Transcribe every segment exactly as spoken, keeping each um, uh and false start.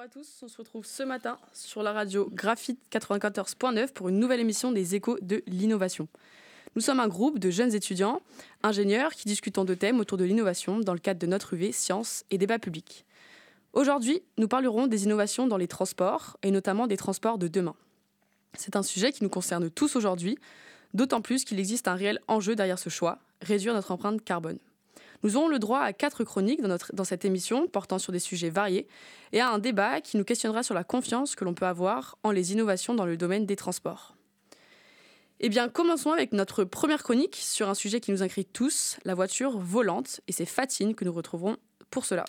à tous, on se retrouve ce matin sur la radio Graphite quatre-vingt-quatorze point neuf pour une nouvelle émission des Échos de l'innovation. Nous sommes un groupe de jeunes étudiants, ingénieurs qui discutons de thèmes autour de l'innovation dans le cadre de notre U V Sciences et Débats publics. Aujourd'hui, nous parlerons des innovations dans les transports et notamment des transports de demain. C'est un sujet qui nous concerne tous aujourd'hui, d'autant plus qu'il existe un réel enjeu derrière ce choix, réduire notre empreinte carbone. Nous aurons le droit à quatre chroniques dans, notre, dans cette émission portant sur des sujets variés et à un débat qui nous questionnera sur la confiance que l'on peut avoir en les innovations dans le domaine des transports. Eh bien, commençons avec notre première chronique sur un sujet qui nous inquiète tous, la voiture volante. Et c'est Fatine que nous retrouverons pour cela.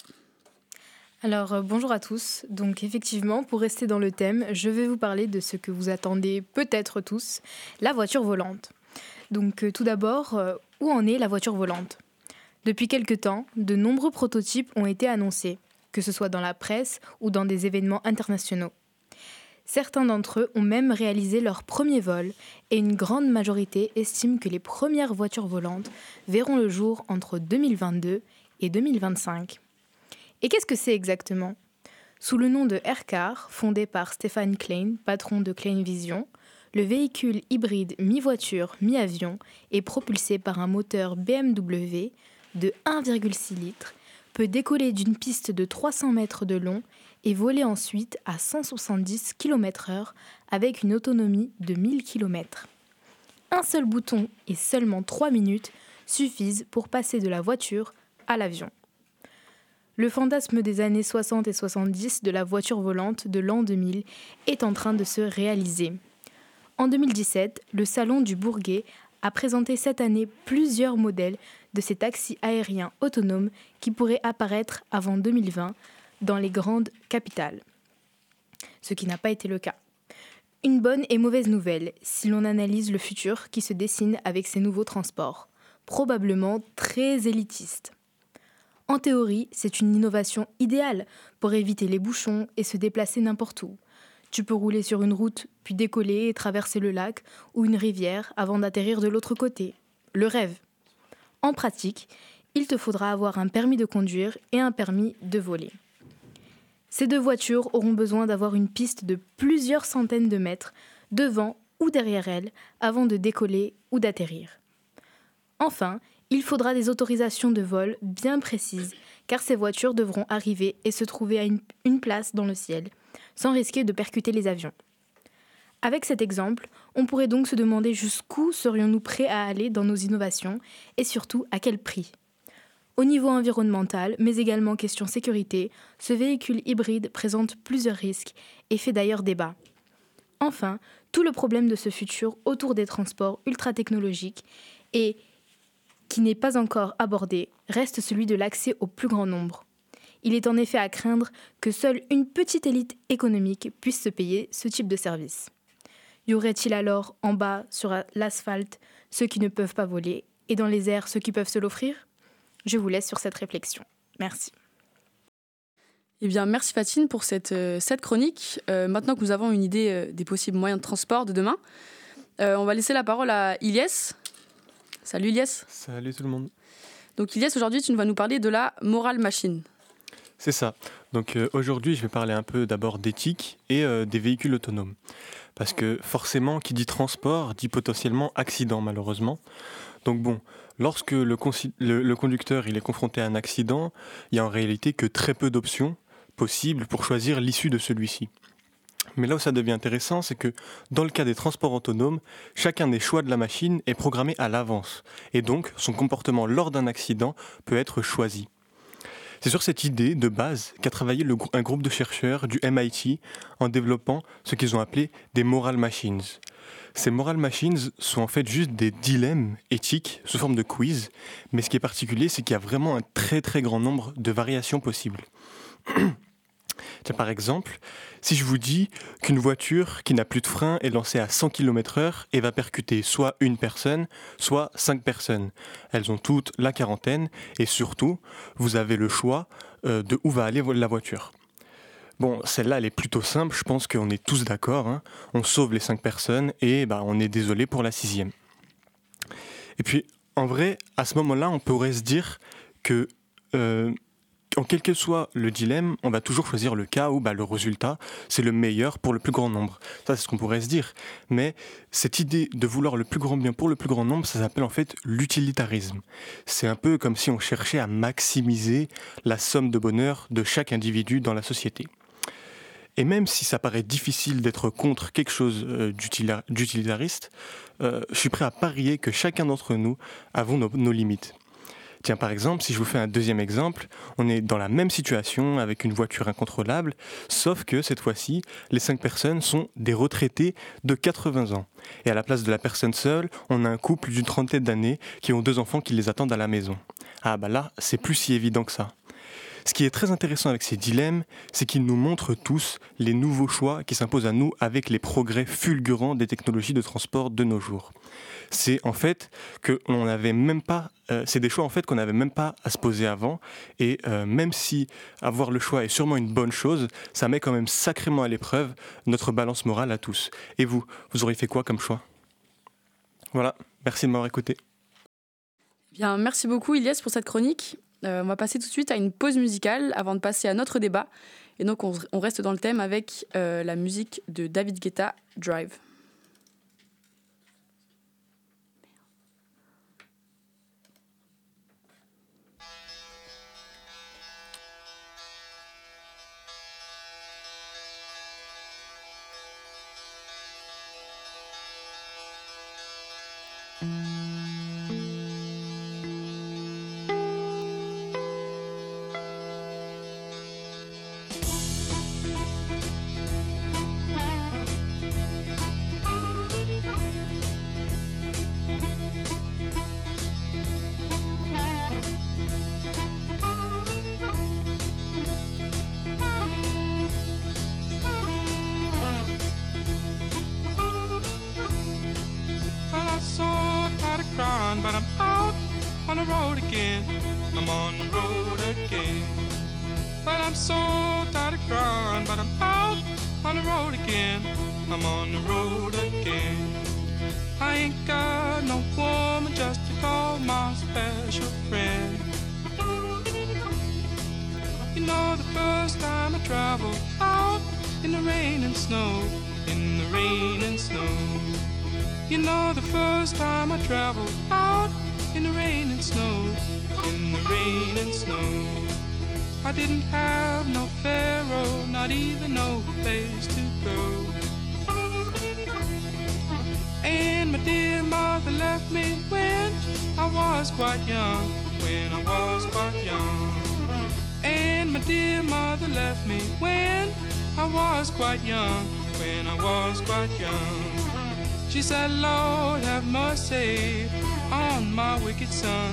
Alors, euh, bonjour à tous. Donc, effectivement, pour rester dans le thème, je vais vous parler de ce que vous attendez peut-être tous, la voiture volante. Donc, euh, tout d'abord, euh, où en est la voiture volante ? Depuis quelque temps, de nombreux prototypes ont été annoncés, que ce soit dans la presse ou dans des événements internationaux. Certains d'entre eux ont même réalisé leur premier vol et une grande majorité estime que les premières voitures volantes verront le jour entre deux mille vingt-deux et deux mille vingt-cinq. Et qu'est-ce que c'est exactement ? Sous le nom de Aircar, fondé par Stefan Klein, patron de Klein Vision, le véhicule hybride mi-voiture, mi-avion est propulsé par un moteur B M W de un virgule six litres, peut décoller d'une piste de trois cents mètres de long et voler ensuite à cent soixante-dix kilomètres heure avec une autonomie de mille kilomètres. Un seul bouton et seulement trois minutes suffisent pour passer de la voiture à l'avion. Le fantasme des années soixante et soixante-dix de la voiture volante de l'an deux mille est en train de se réaliser. En deux mille dix-sept, le Salon du Bourget a présenté cette année plusieurs modèles de ces taxis aériens autonomes qui pourraient apparaître avant deux mille vingt dans les grandes capitales. Ce qui n'a pas été le cas. Une bonne et mauvaise nouvelle si l'on analyse le futur qui se dessine avec ces nouveaux transports, probablement très élitistes. En théorie, c'est une innovation idéale pour éviter les bouchons et se déplacer n'importe où. Tu peux rouler sur une route, puis décoller et traverser le lac ou une rivière avant d'atterrir de l'autre côté. Le rêve. En pratique, il te faudra avoir un permis de conduire et un permis de voler. Ces deux voitures auront besoin d'avoir une piste de plusieurs centaines de mètres devant ou derrière elles avant de décoller ou d'atterrir. Enfin, il faudra des autorisations de vol bien précises car ces voitures devront arriver et se trouver à une, une place dans le ciel sans risquer de percuter les avions. Avec cet exemple, on pourrait donc se demander jusqu'où serions-nous prêts à aller dans nos innovations et surtout à quel prix. Au niveau environnemental, mais également question sécurité, ce véhicule hybride présente plusieurs risques et fait d'ailleurs débat. Enfin, tout le problème de ce futur autour des transports ultra-technologiques et qui n'est pas encore abordé reste celui de l'accès au plus grand nombre. Il est en effet à craindre que seule une petite élite économique puisse se payer ce type de service. Y aurait-il alors en bas, sur l'asphalte, ceux qui ne peuvent pas voler et dans les airs, ceux qui peuvent se l'offrir ? Je vous laisse sur cette réflexion. Merci. Eh bien, merci Fatine pour cette, euh, cette chronique. Euh, maintenant que nous avons une idée euh, des possibles moyens de transport de demain, euh, on va laisser la parole à Ilyes. Salut Ilyes. Salut tout le monde. Donc Ilyes, aujourd'hui, tu vas nous parler de la Moral Machine. C'est ça. Donc euh, aujourd'hui, je vais parler un peu d'abord d'éthique et euh, des véhicules autonomes. Parce que forcément, qui dit transport, dit potentiellement accident malheureusement. Donc bon, lorsque le, consi- le, le conducteur il est confronté à un accident, il n'y a en réalité que très peu d'options possibles pour choisir l'issue de celui-ci. Mais là où ça devient intéressant, c'est que dans le cas des transports autonomes, chacun des choix de la machine est programmé à l'avance. Et donc, son comportement lors d'un accident peut être choisi. C'est sur cette idée de base qu'a travaillé le, un groupe de chercheurs du M I T en développant ce qu'ils ont appelé des Moral Machines. Ces Moral Machines sont en fait juste des dilemmes éthiques sous forme de quiz, mais ce qui est particulier, c'est qu'il y a vraiment un très très grand nombre de variations possibles. Tiens, par exemple, si je vous dis qu'une voiture qui n'a plus de frein est lancée à cent kilomètres heure et va percuter soit une personne, soit cinq personnes. Elles ont toutes la quarantaine et surtout, vous avez le choix euh, de où va aller la voiture. Bon, celle-là, elle est plutôt simple, je pense qu'on est tous d'accord. Hein. On sauve les cinq personnes et bah, on est désolé pour la sixième. Et puis, en vrai, à ce moment-là, on pourrait se dire que... Euh, en quel que soit le dilemme, on va toujours choisir le cas où bah, le résultat, c'est le meilleur pour le plus grand nombre. Ça, c'est ce qu'on pourrait se dire. Mais cette idée de vouloir le plus grand bien pour le plus grand nombre, ça s'appelle en fait l'utilitarisme. C'est un peu comme si on cherchait à maximiser la somme de bonheur de chaque individu dans la société. Et même si ça paraît difficile d'être contre quelque chose euh, d'utilitariste, euh, je suis prêt à parier que chacun d'entre nous avons nos, nos limites. Tiens, par exemple, si je vous fais un deuxième exemple, on est dans la même situation avec une voiture incontrôlable, sauf que cette fois-ci, les cinq personnes sont des retraités de quatre-vingts ans. Et à la place de la personne seule, on a un couple d'une trentaine d'années qui ont deux enfants qui les attendent à la maison. Ah bah là, c'est plus si évident que ça. Ce qui est très intéressant avec ces dilemmes, c'est qu'ils nous montrent tous les nouveaux choix qui s'imposent à nous avec les progrès fulgurants des technologies de transport de nos jours. C'est en fait que on n'avait même pas, euh, c'est des choix en fait qu'on n'avait même pas à se poser avant. Et euh, même si avoir le choix est sûrement une bonne chose, ça met quand même sacrément à l'épreuve notre balance morale à tous. Et vous, vous auriez fait quoi comme choix ? Voilà, merci de m'avoir écouté. Bien, merci beaucoup Ilyes pour cette chronique. Euh, on va passer tout de suite à une pause musicale avant de passer à notre débat. Et donc on, on reste dans le thème avec euh, la musique de David Guetta, Drive. But I'm out on the road again. I'm on the road again. But I'm so tired of crying. But I'm out on the road again. I'm on the road again. I ain't got no woman just to call my special friend. You know the first time I traveled out in the rain and snow, in the rain and snow. You know the first time I traveled out in the rain and snow, in the rain and snow. I didn't have no pharaoh, not even no place to go. And my dear mother left me when I was quite young, when I was quite young. And my dear mother left me when I was quite young, when I was quite young. She said, Lord, have mercy on my wicked son.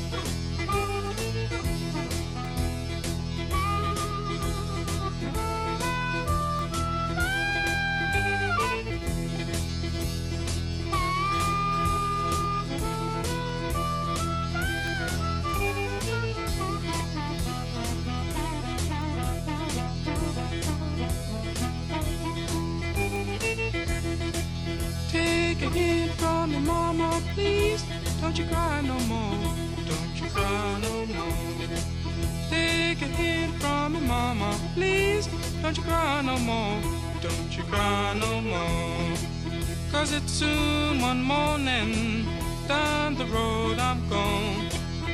Take a hint from your mama, please. Don't you cry no more. Don't you cry no more. Take a hint from your mama, please. Don't you cry no more. Don't you cry no more. Cause it's soon one morning. Down the road I'm gone.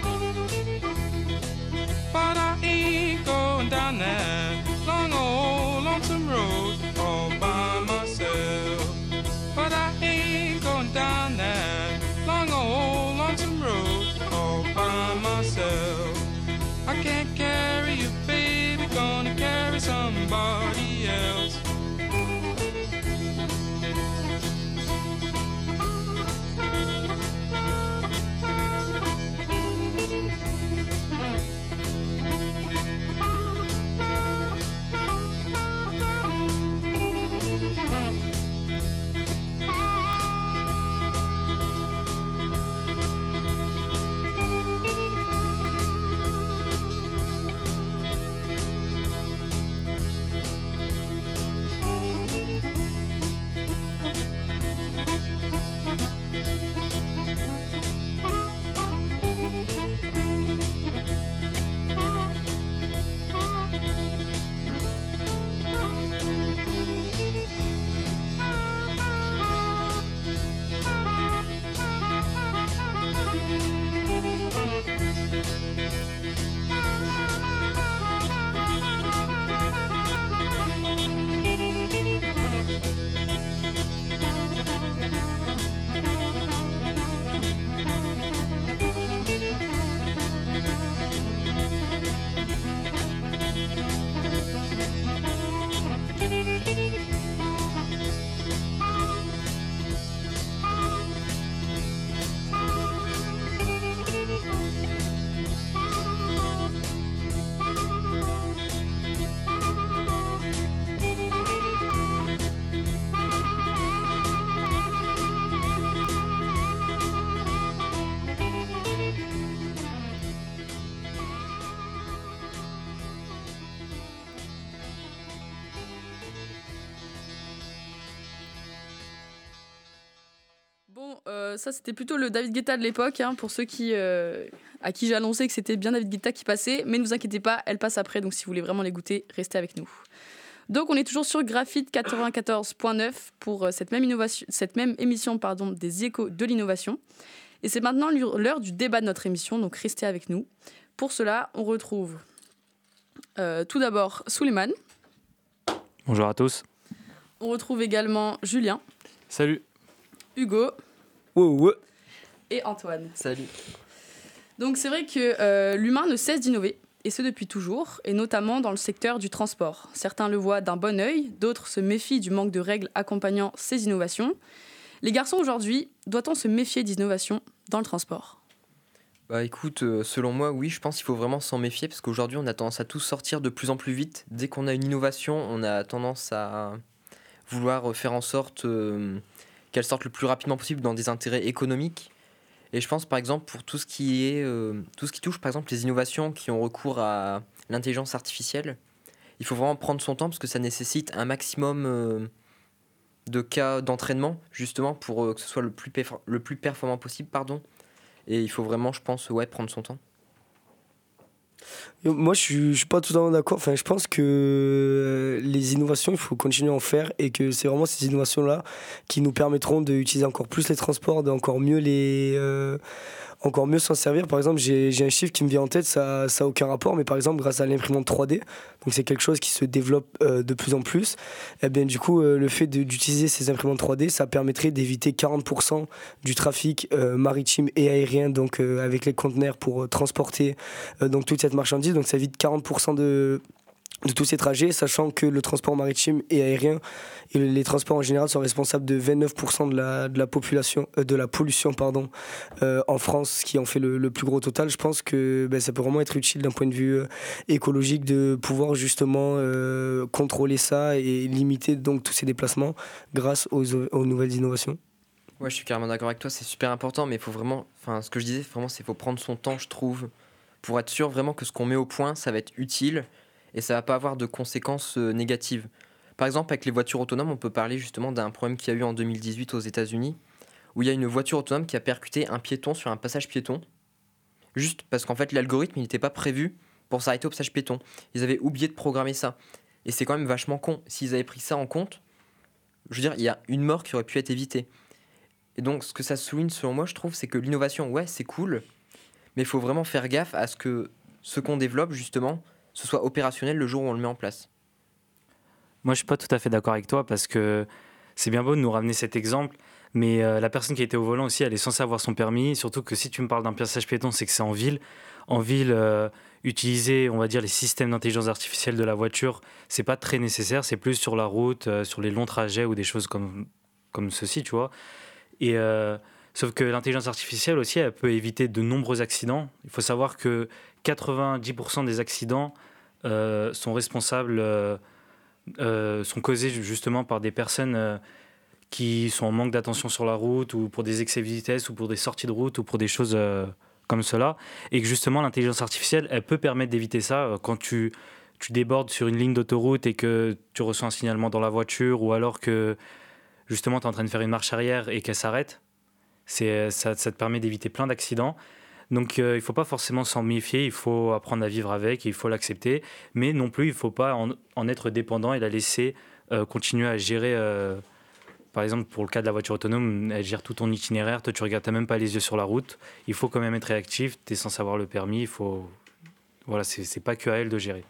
But I ain't going down that long old lonesome road all by myself. But I ain't going down that long old lonesome road all by myself. I can't carry you, baby, gonna carry somebody else. ça, c'était plutôt le David Guetta de l'époque, hein, pour ceux qui, euh, à qui j'ai annoncé que c'était bien David Guetta qui passait. Mais ne vous inquiétez pas, elle passe après. Donc si vous voulez vraiment l'écouter, restez avec nous. Donc on est toujours sur Graphite quatre-vingt-quatorze neuf pour cette même, innovation, cette même émission pardon, des échos de l'innovation. Et c'est maintenant l'heure du débat de notre émission, donc restez avec nous. Pour cela, on retrouve euh, tout d'abord Souleymane. Bonjour à tous. On retrouve également Julien. Salut. Hugo. Ouais, ouais. Et Antoine. Salut. Donc c'est vrai que euh, l'humain ne cesse d'innover, et ce depuis toujours, et notamment dans le secteur du transport. Certains le voient d'un bon œil, d'autres se méfient du manque de règles accompagnant ces innovations. Les garçons, aujourd'hui, doit-on se méfier d'innovations dans le transport ? Bah écoute, euh, selon moi, oui, je pense qu'il faut vraiment s'en méfier parce qu'aujourd'hui, on a tendance à tous sortir de plus en plus vite. Dès qu'on a une innovation, on a tendance à vouloir faire en sorte euh, qu'elle sorte le plus rapidement possible dans des intérêts économiques. Et je pense par exemple pour tout ce qui est, euh, tout ce qui touche par exemple les innovations qui ont recours à l'intelligence artificielle, il faut vraiment prendre son temps parce que ça nécessite un maximum euh, de cas d'entraînement justement pour euh, que ce soit le plus, perf- le plus performant possible, pardon. Et il faut vraiment, je pense, ouais, prendre son temps. Moi, je suis, je suis pas totalement d'accord. Enfin, je pense que les innovations, il faut continuer à en faire et que c'est vraiment ces innovations-là qui nous permettront d'utiliser encore plus les transports, d'encore mieux les, euh, encore mieux s'en servir. Par exemple, j'ai, j'ai un chiffre qui me vient en tête, ça n'a aucun rapport, mais par exemple, grâce à l'imprimante trois D, donc c'est quelque chose qui se développe euh, de plus en plus, et bien du coup, euh, le fait de, d'utiliser ces imprimantes trois D, ça permettrait d'éviter quarante pour cent du trafic euh, maritime et aérien, donc euh, avec les conteneurs pour euh, transporter euh, donc toute cette marchandise. Donc ça évite quarante pour cent de... de tous ces trajets, sachant que le transport maritime et aérien et les transports en général sont responsables de vingt-neuf pour cent de la, de la population, euh, de la pollution pardon, euh, en France, qui en fait le, le plus gros total. Je pense que ben, ça peut vraiment être utile d'un point de vue euh, écologique de pouvoir justement euh, contrôler ça et limiter donc tous ces déplacements grâce aux, aux nouvelles innovations. Ouais, je suis carrément d'accord avec toi, c'est super important, mais il faut vraiment, enfin, ce que je disais, vraiment, c'est qu'il faut prendre son temps, je trouve, pour être sûr vraiment que ce qu'on met au point, ça va être utile et ça va pas avoir de conséquences euh, négatives. Par exemple, avec les voitures autonomes, on peut parler justement d'un problème qu'il y a eu en deux mille dix-huit aux États-Unis, où il y a une voiture autonome qui a percuté un piéton sur un passage piéton, juste parce qu'en fait, l'algorithme, il n'était pas prévu pour s'arrêter au passage piéton. Ils avaient oublié de programmer ça. Et c'est quand même vachement con. S'ils avaient pris ça en compte, je veux dire, il y a une mort qui aurait pu être évitée. Et donc, ce que ça souligne, selon moi, je trouve, c'est que l'innovation, ouais, c'est cool, mais il faut vraiment faire gaffe à ce que ce qu'on développe, justement, ce soit opérationnel le jour où on le met en place. Moi, je suis pas tout à fait d'accord avec toi parce que c'est bien beau de nous ramener cet exemple, mais euh, la personne qui était au volant aussi, elle est censée avoir son permis. Surtout que si tu me parles d'un passage piéton, c'est que c'est en ville. En ville, euh, utiliser, on va dire, les systèmes d'intelligence artificielle de la voiture, c'est pas très nécessaire. C'est plus sur la route, euh, sur les longs trajets ou des choses comme, comme ceci, tu vois. Et euh, sauf que l'intelligence artificielle aussi, elle peut éviter de nombreux accidents. Il faut savoir que quatre-vingt-dix pour cent des accidents euh, sont responsables, euh, euh, sont causés justement par des personnes euh, qui sont en manque d'attention sur la route ou pour des excès de vitesse ou pour des sorties de route ou pour des choses euh, comme cela. Et que justement, l'intelligence artificielle, elle peut permettre d'éviter ça quand tu, tu débordes sur une ligne d'autoroute et que tu reçois un signalement dans la voiture ou alors que justement tu es en train de faire une marche arrière et qu'elle s'arrête. C'est, ça, ça te permet d'éviter plein d'accidents. Donc euh, il ne faut pas forcément s'en méfier, il faut apprendre à vivre avec, il faut l'accepter, mais non plus il ne faut pas en, en être dépendant et la laisser euh, continuer à gérer. Euh, par exemple, pour le cas de la voiture autonome, elle gère tout ton itinéraire, toi tu regardes, tu n'as même pas les yeux sur la route, il faut quand même être réactif, tu es censé avoir le permis, il faut... voilà, c'est, c'est pas que à elle de gérer.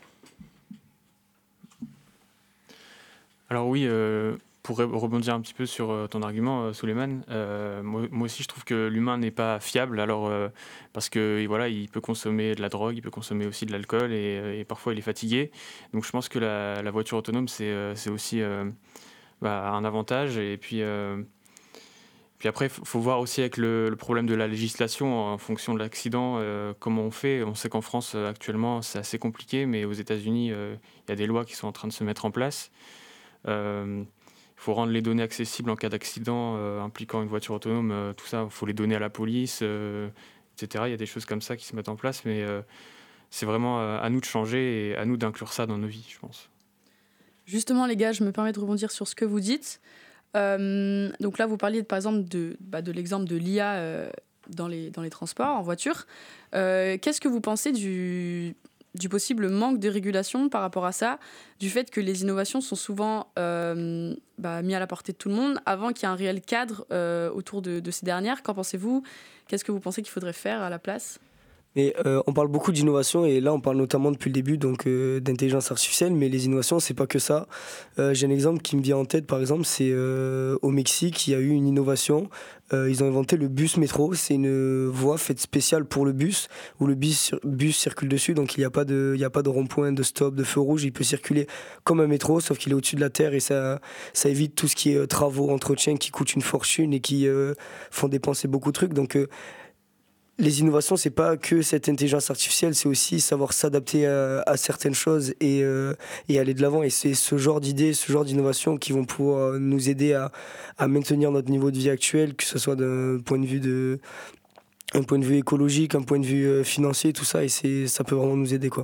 Alors oui, euh, pour rebondir un petit peu sur euh, ton argument, euh, Souleymane, euh, moi, moi aussi je trouve que l'humain n'est pas fiable, alors, euh, parce que voilà, il peut consommer de la drogue, il peut consommer aussi de l'alcool et, et parfois il est fatigué. Donc je pense que la, la voiture autonome, c'est, euh, c'est aussi euh, bah, un avantage. Et puis, euh, puis après, il faut voir aussi avec le, le problème de la législation en fonction de l'accident, euh, comment on fait. On sait qu'en France, actuellement, c'est assez compliqué, mais aux États-Unis, il euh, y a des lois qui sont en train de se mettre en place. Euh, Il faut rendre les données accessibles en cas d'accident euh, impliquant une voiture autonome, euh, tout ça, il faut les donner à la police, euh, et cetera. Il y a des choses comme ça qui se mettent en place, mais euh, c'est vraiment euh, à nous de changer et à nous d'inclure ça dans nos vies, je pense. Justement, les gars, je me permets de rebondir sur ce que vous dites. Euh, donc là, vous parliez par exemple de, bah, de l'exemple de l'I A euh, dans, les, dans les transports, en voiture. Euh, qu'est-ce que vous pensez du, du possible manque de régulation par rapport à ça, du fait que les innovations sont souvent euh, bah, mises à la portée de tout le monde avant qu'il y ait un réel cadre euh, autour de, de ces dernières? Qu'en pensez-vous? Qu'est-ce que vous pensez qu'il faudrait faire à la place? Mais euh, on parle beaucoup d'innovation et là on parle notamment depuis le début donc euh, d'intelligence artificielle, mais les innovations c'est pas que ça. Euh, j'ai un exemple qui me vient en tête par exemple, c'est euh, au Mexique il y a eu une innovation. Euh, ils ont inventé le bus métro, c'est une voie faite spéciale pour le bus où le bus, bus circule dessus, donc il n'y a pas de, il y a pas de rond-point, de stop, de feu rouge, il peut circuler comme un métro sauf qu'il est au-dessus de la terre et ça, ça évite tout ce qui est euh, travaux, entretien qui coûtent une fortune et qui euh, font dépenser beaucoup de trucs. Donc euh, les innovations, c'est pas que cette intelligence artificielle, c'est aussi savoir s'adapter à, à certaines choses et, euh, et aller de l'avant. Et c'est ce genre d'idées, ce genre d'innovations qui vont pouvoir nous aider à, à maintenir notre niveau de vie actuel, que ce soit d'un point de vue de, un point de vue écologique, un point de vue financier, tout ça. Et c'est, ça peut vraiment nous aider, quoi.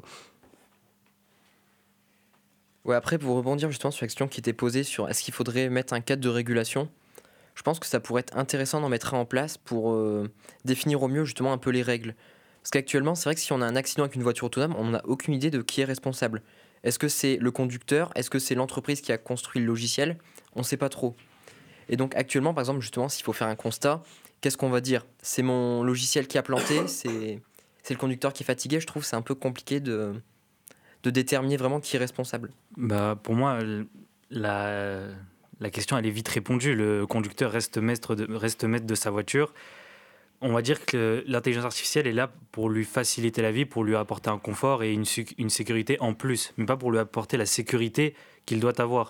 Ouais, après, pour rebondir justement sur la question qui était posée sur est-ce qu'il faudrait mettre un cadre de régulation, je pense que ça pourrait être intéressant d'en mettre un en place pour euh, définir au mieux justement un peu les règles. Parce qu'actuellement, c'est vrai que si on a un accident avec une voiture autonome, on n'a aucune idée de qui est responsable. Est-ce que c'est le conducteur? Est-ce que c'est l'entreprise qui a construit le logiciel? On ne sait pas trop. Et donc actuellement, par exemple, justement, s'il faut faire un constat, qu'est-ce qu'on va dire? C'est mon logiciel qui a planté? C'est, c'est le conducteur qui est fatigué? Je trouve que c'est un peu compliqué de, de déterminer vraiment qui est responsable. Bah, pour moi, la... La question, elle est vite répondue. Le conducteur reste maître de, reste maître de sa voiture. On va dire que l'intelligence artificielle est là pour lui faciliter la vie, pour lui apporter un confort et une, une sécurité en plus, mais pas pour lui apporter la sécurité qu'il doit avoir.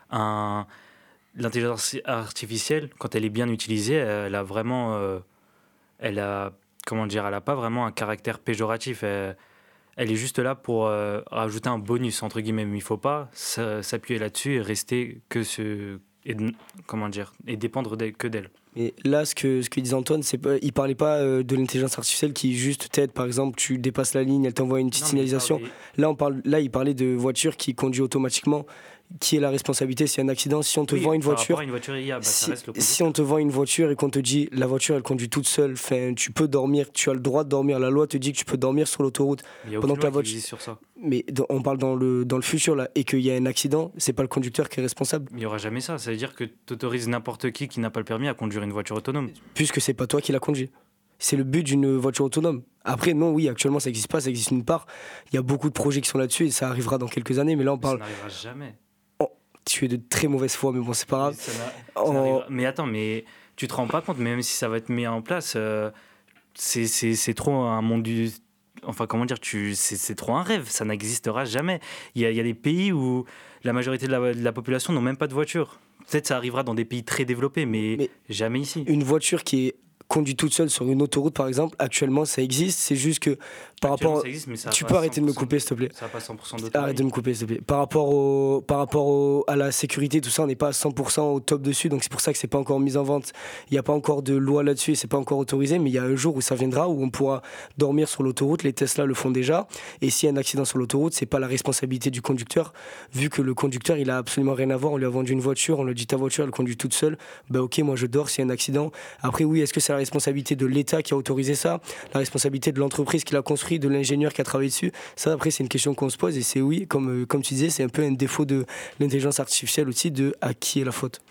Un, l'intelligence artificielle, quand elle est bien utilisée, elle a vraiment... Euh, elle a, comment dire, elle a pas vraiment un caractère péjoratif. Elle, elle est juste là pour euh, rajouter un bonus, entre guillemets. Mais il ne faut pas s'appuyer là-dessus et rester que ce... Et, comment dire, et dépendre d'elle, que d'elle. Et là, ce que, ce que disait Antoine, c'est pas, il ne parlait pas euh, de l'intelligence artificielle qui juste t'aide. Par exemple, tu dépasses la ligne, elle t'envoie une petite non, signalisation. Il des... Là, on parle, là, il parlait de voiture qui conduit automatiquement. Qui est la responsabilité s'il y a un accident? Si on te oui, vend une voiture, une voiture I A, bah, si, ça reste le si on te vend une voiture et qu'on te dit la voiture elle conduit toute seule, fin, tu peux dormir, tu as le droit de dormir. La loi te dit que tu peux dormir sur l'autoroute il y a pendant que la voiture. Qui sur ça. Mais on parle dans le dans le futur là et qu'il y a un accident, c'est pas le conducteur qui est responsable. Il y aura jamais ça. Ça veut dire que tu autorises n'importe qui qui n'a pas le permis à conduire une voiture autonome. Puisque c'est pas toi qui la conduis. C'est le but d'une voiture autonome. Après, non, oui, actuellement, ça n'existe pas, ça existe nulle part. Il y a beaucoup de projets qui sont là-dessus et ça arrivera dans quelques années. Mais là, on parle. Ça n'arrivera jamais. Tu es de très mauvaise foi, mais bon, c'est pas grave. Ça n'a, ça oh. Mais attends, mais tu te rends pas compte, même si ça va être mis en place, euh, c'est, c'est, c'est trop un monde du... Enfin, comment dire, tu, c'est, c'est trop un rêve, ça n'existera jamais. Il y a, il y a des pays où la majorité de la, de la population n'ont même pas de voiture. Peut-être ça arrivera dans des pays très développés, mais, mais jamais ici. Une voiture qui est conduite toute seule sur une autoroute, par exemple, actuellement, ça existe. C'est juste que par rapport... Ça existe, mais ça tu peux arrêter de me couper, s'il te plaît. Ça n'a pas cent pour cent d'autonomie. Arrête de me couper, s'il te plaît. Par rapport, au, par rapport au, à la sécurité, tout ça, on n'est pas à cent pour cent au top dessus. Donc c'est pour ça que c'est pas encore mis en vente. Il n'y a pas encore de loi là-dessus et c'est pas encore autorisé. Mais il y a un jour où ça viendra, où on pourra dormir sur l'autoroute. Les Tesla le font déjà. Et s'il y a un accident sur l'autoroute, c'est pas la responsabilité du conducteur. Vu que le conducteur, il a absolument rien à voir. On lui a vendu une voiture, on lui a dit ta voiture, elle conduit toute seule. Bah ok, moi je dors s'il y a un accident. Après, oui, est-ce que c'est la responsabilité de l'État qui a autorisé ça, la responsabilité de l'entreprise qui l'a construit, de l'ingénieur qui a travaillé dessus? Ça, après, c'est une question qu'on se pose et c'est oui, comme, comme tu disais, c'est un peu un défaut de l'intelligence artificielle aussi, de à qui est la faute.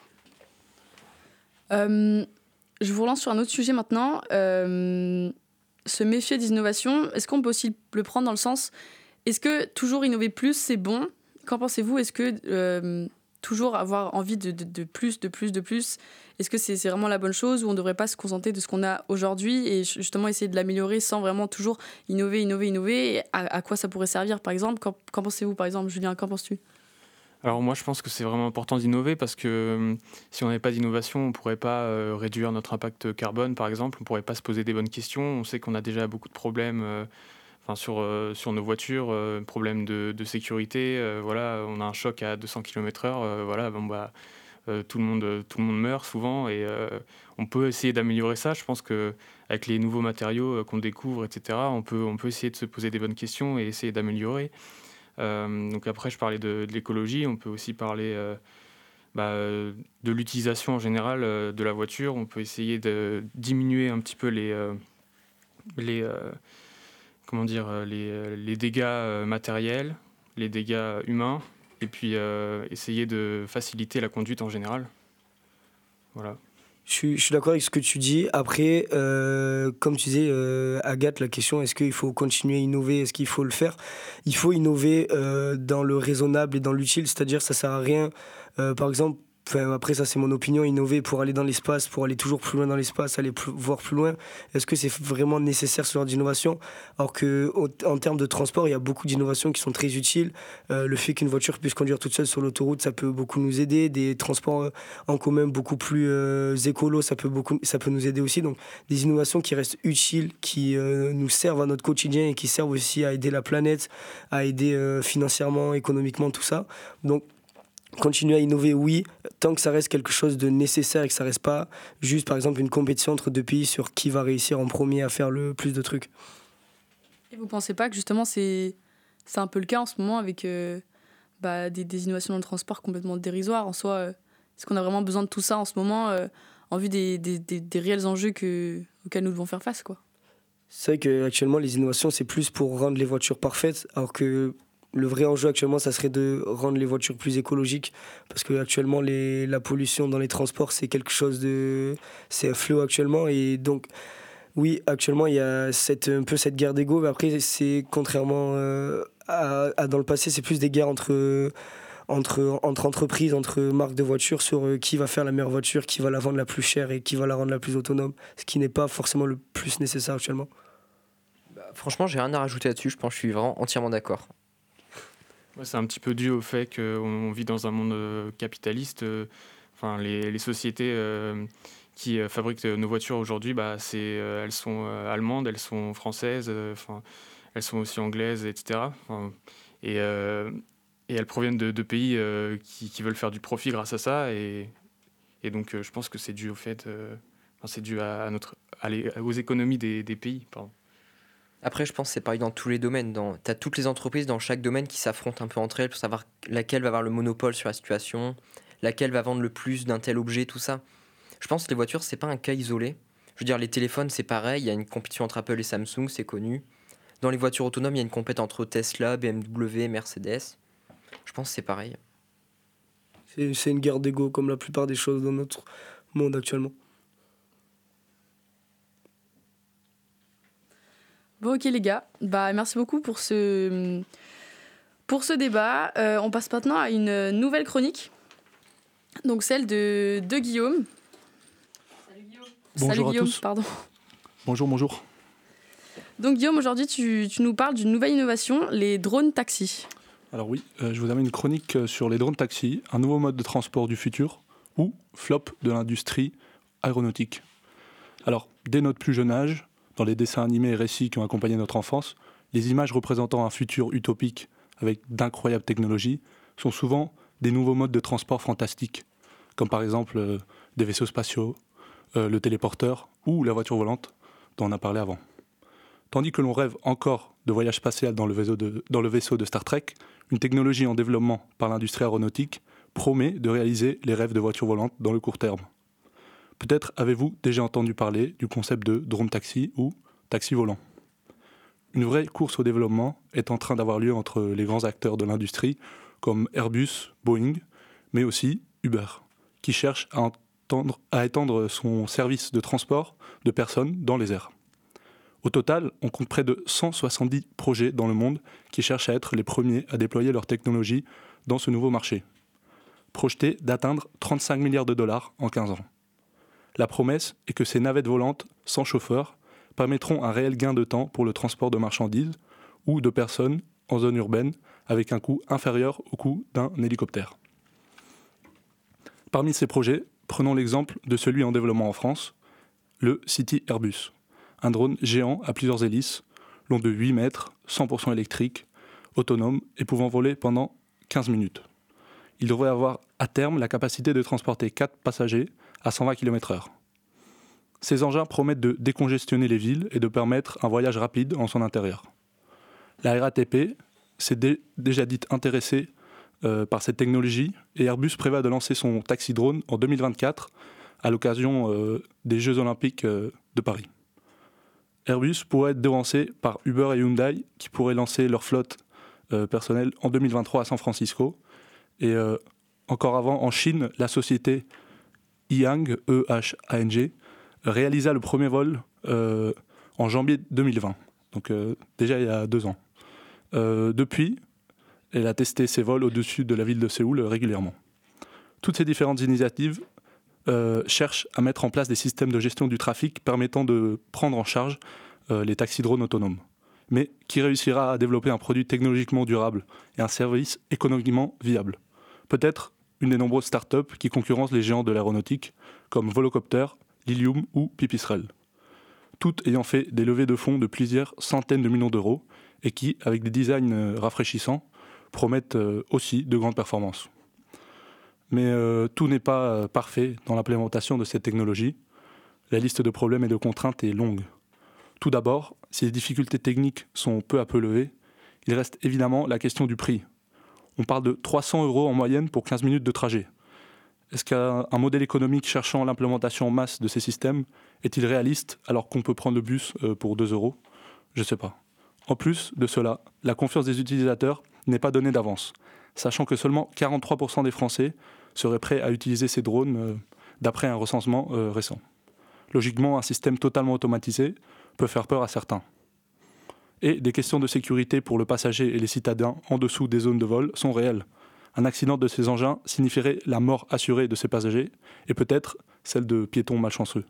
Euh, je vous relance sur un autre sujet maintenant. Euh, se méfier des innovations, est-ce qu'on peut aussi le prendre dans le sens, est-ce que toujours innover plus, c'est bon? Qu'en pensez-vous? Est-ce que euh, toujours avoir envie de, de, de plus, de plus, de plus, est-ce que c'est, c'est vraiment la bonne chose ou on ne devrait pas se contenter de ce qu'on a aujourd'hui et justement essayer de l'améliorer sans vraiment toujours innover, innover, innover? Et à, à quoi ça pourrait servir, par exemple? Qu'en, qu'en pensez-vous, par exemple, Julien? Qu'en penses-tu? Alors moi, je pense que c'est vraiment important d'innover parce que euh, si on n'avait pas d'innovation, on ne pourrait pas euh, réduire notre impact carbone, par exemple. On ne pourrait pas se poser des bonnes questions. On sait qu'on a déjà beaucoup de problèmes euh, enfin, sur, euh, sur nos voitures, euh, problèmes de, de sécurité. Euh, voilà, on a un choc à deux cents kilomètres heure. Euh, voilà, bon, bah, euh, tout, le monde, tout le monde meurt souvent et euh, on peut essayer d'améliorer ça. Je pense qu'avec les nouveaux matériaux euh, qu'on découvre, et cetera, on peut, on peut essayer de se poser des bonnes questions et essayer d'améliorer. Euh, donc après, je parlais de, de l'écologie, on peut aussi parler euh, bah, euh, de l'utilisation en général euh, de la voiture. On peut essayer de diminuer un petit peu les, euh, les, euh, comment dire, euh, les, euh, les dégâts euh, matériels, les dégâts humains, et puis euh, essayer de faciliter la conduite en général. Voilà. Je suis, je suis d'accord avec ce que tu dis. Après, euh, comme tu disais, euh, Agathe, la question, est-ce qu'il faut continuer à innover? Est-ce qu'il faut le faire? Il faut innover euh, dans le raisonnable et dans l'utile. C'est-à-dire, ça sert à rien. Euh, par exemple, enfin, après, ça, c'est mon opinion. Innover pour aller dans l'espace, pour aller toujours plus loin dans l'espace, aller plus, voir plus loin. Est-ce que c'est vraiment nécessaire, ce genre d'innovation? Alors qu'en termes de transport, il y a beaucoup d'innovations qui sont très utiles. Euh, le fait qu'une voiture puisse conduire toute seule sur l'autoroute, ça peut beaucoup nous aider. Des transports en commun beaucoup plus euh, écolos, ça peut, beaucoup, ça peut nous aider aussi. Donc, des innovations qui restent utiles, qui euh, nous servent à notre quotidien et qui servent aussi à aider la planète, à aider euh, financièrement, économiquement, tout ça. Donc, continuer à innover, oui, tant que ça reste quelque chose de nécessaire et que ça reste pas juste, par exemple, une compétition entre deux pays sur qui va réussir en premier à faire le plus de trucs. Et vous pensez pas que justement c'est, c'est un peu le cas en ce moment avec euh, bah, des, des innovations dans le transport complètement dérisoires en soi euh, est-ce qu'on a vraiment besoin de tout ça en ce moment euh, en vue des, des, des, des réels enjeux que, auxquels nous devons faire face, quoi? C'est vrai qu'actuellement, les innovations, c'est plus pour rendre les voitures parfaites, alors que le vrai enjeu actuellement, ça serait de rendre les voitures plus écologiques, parce que actuellement, les, la pollution dans les transports, c'est quelque chose de, c'est un fléau actuellement, et donc, oui, actuellement, il y a cette, un peu cette guerre d'ego, mais après, c'est contrairement euh, à, à dans le passé, c'est plus des guerres entre, entre, entre entreprises, entre marques de voitures, sur euh, qui va faire la meilleure voiture, qui va la vendre la plus chère et qui va la rendre la plus autonome, ce qui n'est pas forcément le plus nécessaire actuellement. Bah, franchement, j'ai rien à rajouter là-dessus, je pense que je suis vraiment entièrement d'accord. Ouais, c'est un petit peu dû au fait qu'on vit dans un monde euh, capitaliste. Euh, enfin, les, les sociétés euh, qui euh, fabriquent nos voitures aujourd'hui, bah, c'est, euh, elles sont euh, allemandes, elles sont françaises, euh, elles sont aussi anglaises, et cetera. Enfin, et, euh, et elles proviennent de, de pays euh, qui, qui veulent faire du profit grâce à ça. Et, et donc, euh, je pense que c'est dû au fait, euh, enfin, c'est dû à, à notre, à les, aux économies des, des pays. Pardon. Après, je pense que c'est pareil dans tous les domaines. Dans... Tu as toutes les entreprises dans chaque domaine qui s'affrontent un peu entre elles pour savoir laquelle va avoir le monopole sur la situation, laquelle va vendre le plus d'un tel objet, tout ça. Je pense que les voitures, c'est pas un cas isolé. Je veux dire, les téléphones, c'est pareil. Il y a une compétition entre Apple et Samsung, c'est connu. Dans les voitures autonomes, il y a une compétition entre Tesla, B M W, Mercedes. Je pense que c'est pareil. C'est, c'est une guerre d'ego, comme la plupart des choses dans notre monde actuellement. Bon, ok les gars, bah, merci beaucoup pour ce, pour ce débat. Euh, on passe maintenant à une nouvelle chronique, donc celle de, de Guillaume. Salut Guillaume. Bonjour Salut à Guillaume, tous. pardon. Bonjour, bonjour. Donc Guillaume, aujourd'hui tu, tu nous parles d'une nouvelle innovation, les drones taxis. Alors oui, euh, je vous amène une chronique sur les drones taxis, un nouveau mode de transport du futur, ou flop de l'industrie aéronautique. Alors, dès notre plus jeune âge, dans les dessins animés et récits qui ont accompagné notre enfance, les images représentant un futur utopique avec d'incroyables technologies sont souvent des nouveaux modes de transport fantastiques, comme par exemple euh, des vaisseaux spatiaux, euh, le téléporteur ou la voiture volante dont on a parlé avant. Tandis que l'on rêve encore de voyage spatial dans le vaisseau de, dans le vaisseau de Star Trek, une technologie en développement par l'industrie aéronautique promet de réaliser les rêves de voiture volante dans le court terme. Peut-être avez-vous déjà entendu parler du concept de drone taxi ou taxi volant. Une vraie course au développement est en train d'avoir lieu entre les grands acteurs de l'industrie comme Airbus, Boeing, mais aussi Uber, qui cherche à, entendre, à étendre son service de transport de personnes dans les airs. Au total, on compte près de cent soixante-dix projets dans le monde qui cherchent à être les premiers à déployer leur technologie dans ce nouveau marché, projeté d'atteindre trente-cinq milliards de dollars en quinze ans. La promesse est que ces navettes volantes sans chauffeur permettront un réel gain de temps pour le transport de marchandises ou de personnes en zone urbaine avec un coût inférieur au coût d'un hélicoptère. Parmi ces projets, prenons l'exemple de celui en développement en France, le City Airbus, un drone géant à plusieurs hélices, long de huit mètres, cent pour cent électrique, autonome et pouvant voler pendant quinze minutes. Il devrait avoir à terme la capacité de transporter quatre passagers à cent vingt kilomètres heure. Ces engins promettent de décongestionner les villes et de permettre un voyage rapide en son intérieur. La R A T P s'est dé- déjà dite intéressée euh, par cette technologie et Airbus prévoit de lancer son taxi drone en deux mille vingt-quatre à l'occasion euh, des Jeux Olympiques euh, de Paris. Airbus pourrait être devancé par Uber et Hyundai qui pourraient lancer leur flotte euh, personnelle en deux mille vingt-trois à San Francisco. Et euh, encore avant, en Chine, la société Ehang, E H A N G, réalisa le premier vol euh, en janvier deux mille vingt, donc euh, déjà il y a deux ans. Euh, depuis, elle a testé ses vols au-dessus de la ville de Séoul euh, régulièrement. Toutes ces différentes initiatives euh, cherchent à mettre en place des systèmes de gestion du trafic permettant de prendre en charge euh, les taxis drones autonomes. Mais qui réussira à développer un produit technologiquement durable et un service économiquement viable? Peut-être une des nombreuses startups qui concurrencent les géants de l'aéronautique, comme Volocopter, Lilium ou Pipistrel. Toutes ayant fait des levées de fonds de plusieurs centaines de millions d'euros et qui, avec des designs rafraîchissants, promettent aussi de grandes performances. Mais euh, tout n'est pas euh, parfait dans l'implémentation de cette technologie. La liste de problèmes et de contraintes est longue. Tout d'abord, si les difficultés techniques sont peu à peu levées, il reste évidemment la question du prix. On parle de trois cents euros en moyenne pour quinze minutes de trajet. Est-ce qu'un modèle économique cherchant l'implémentation en masse de ces systèmes est-il réaliste alors qu'on peut prendre le bus pour deux euros? Je ne sais pas. En plus de cela, la confiance des utilisateurs n'est pas donnée d'avance, sachant que seulement quarante-trois pour cent des Français seraient prêts à utiliser ces drones euh, d'après un recensement euh, récent. Logiquement, un système totalement automatisé peut faire peur à certains. Et des questions de sécurité pour le passager et les citadins en dessous des zones de vol sont réelles. Un accident de ces engins signifierait la mort assurée de ces passagers et peut-être celle de piétons malchanceux.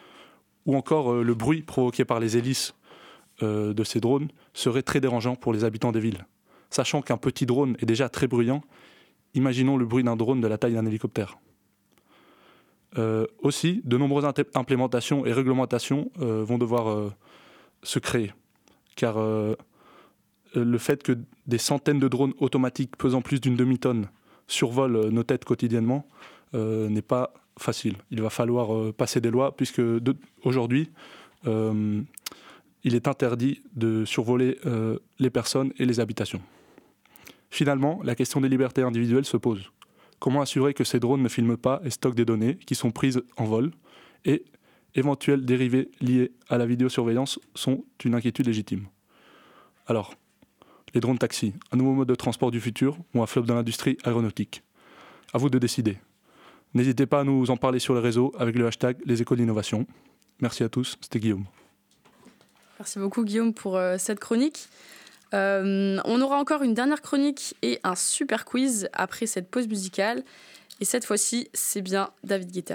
Ou encore euh, le bruit provoqué par les hélices euh, de ces drones serait très dérangeant pour les habitants des villes. Sachant qu'un petit drone est déjà très bruyant, imaginons le bruit d'un drone de la taille d'un hélicoptère. Euh, aussi, de nombreuses implémentations et réglementations euh, vont devoir euh, se créer. Car euh, le fait que des centaines de drones automatiques pesant plus d'une demi-tonne survolent nos têtes quotidiennement euh, n'est pas facile. Il va falloir euh, passer des lois, puisque de, aujourd'hui, euh, il est interdit de survoler euh, les personnes et les habitations. Finalement, la question des libertés individuelles se pose. Comment assurer que ces drones ne filment pas et stockent des données qui sont prises en vol et éventuelles dérivées liées à la vidéosurveillance sont une inquiétude légitime. Alors, les drones taxis, un nouveau mode de transport du futur ou un flop dans l'industrie aéronautique? À vous de décider. N'hésitez pas à nous en parler sur les réseaux avec le hashtag Les Échos de l'Innovation. Merci à tous, c'était Guillaume. Merci beaucoup Guillaume pour euh, cette chronique. Euh, on aura encore une dernière chronique et un super quiz après cette pause musicale. Et cette fois-ci, c'est bien David Guetta.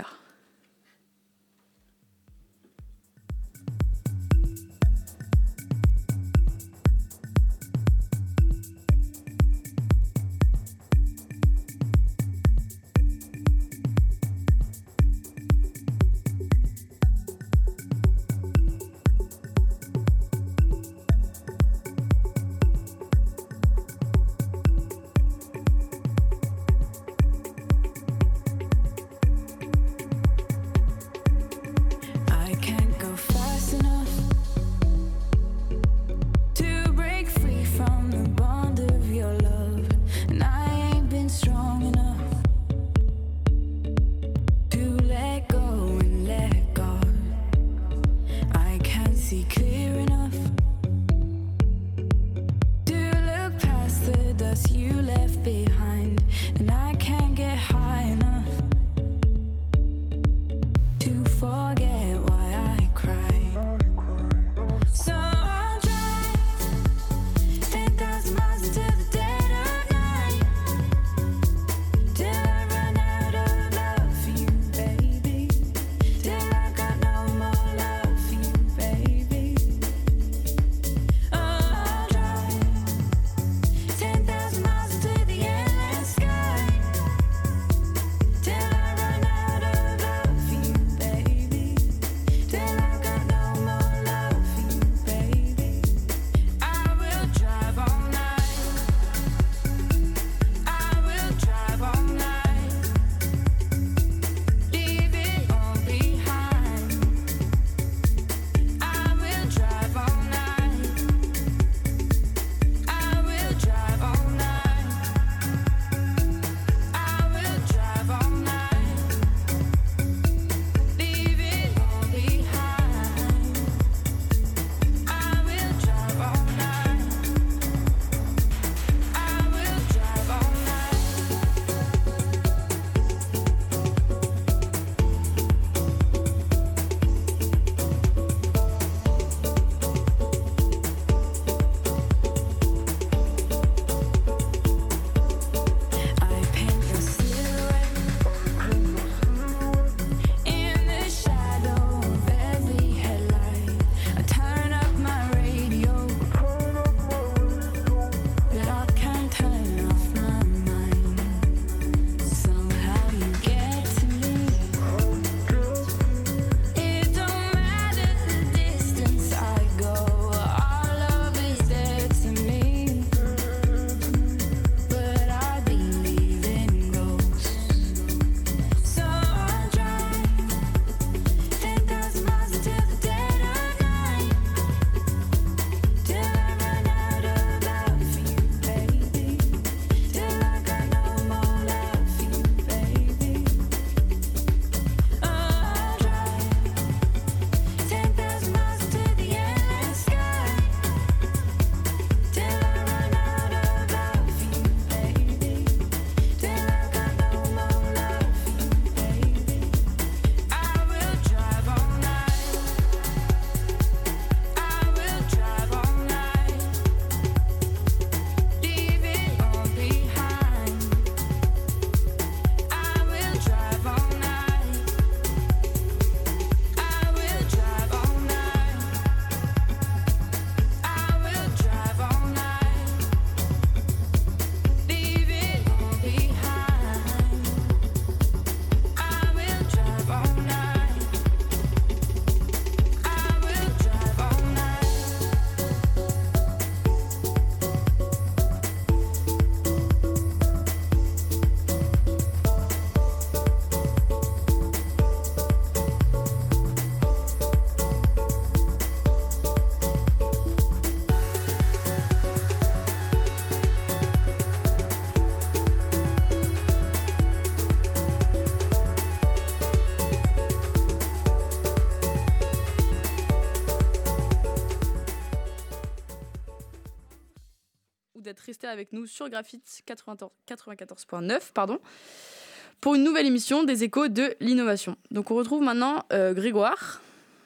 rester avec nous sur Graphite quatre-vingt-quatorze point neuf, pardon, pour une nouvelle émission des Échos de l'innovation. Donc on retrouve maintenant euh, Grégoire.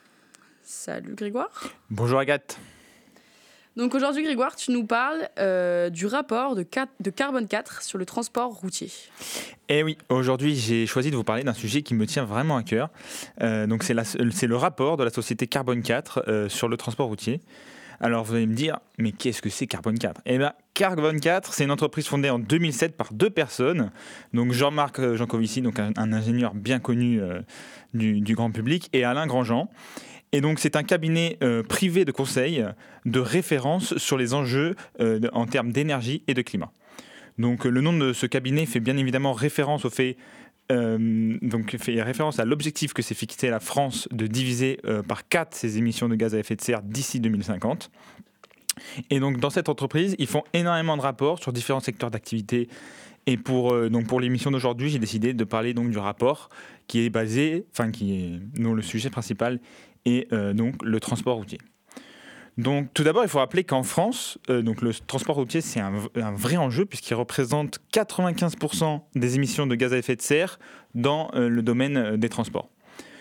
Salut Grégoire. Bonjour Agathe. Donc aujourd'hui Grégoire, tu nous parles euh, du rapport de, cat- de Carbone quatre sur le transport routier. Eh oui, aujourd'hui j'ai choisi de vous parler d'un sujet qui me tient vraiment à cœur. Euh, donc c'est, la, c'est le rapport de la société Carbone quatre euh, sur le transport routier. Alors vous allez me dire, mais qu'est-ce que c'est Carbone quatre ? Eh bien Carbone quatre, c'est une entreprise fondée en deux mille sept par deux personnes. Donc Jean-Marc Jancovici, donc un, un ingénieur bien connu euh, du, du grand public, et Alain Grandjean. Et donc c'est un cabinet euh, privé de conseil de référence sur les enjeux euh, de, en termes d'énergie et de climat. Donc le nom de ce cabinet fait bien évidemment référence au fait, euh, donc fait référence à l'objectif que s'est fixé la France de diviser euh, par quatre ses émissions de gaz à effet de serre d'ici deux mille cinquante. Et donc dans cette entreprise, ils font énormément de rapports sur différents secteurs d'activité. Et pour, euh, donc pour l'émission d'aujourd'hui, j'ai décidé de parler donc du rapport qui est basé, enfin qui est dont le sujet principal et euh, donc le transport routier. Donc tout d'abord, il faut rappeler qu'en France, euh, donc le transport routier, c'est un, un vrai enjeu puisqu'il représente quatre-vingt-quinze pour cent des émissions de gaz à effet de serre dans euh, le domaine euh, des transports.